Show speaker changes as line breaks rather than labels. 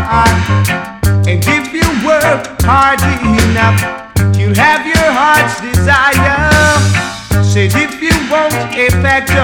And if you work hard enough, you'll have your heart's desire. Said if you want a factor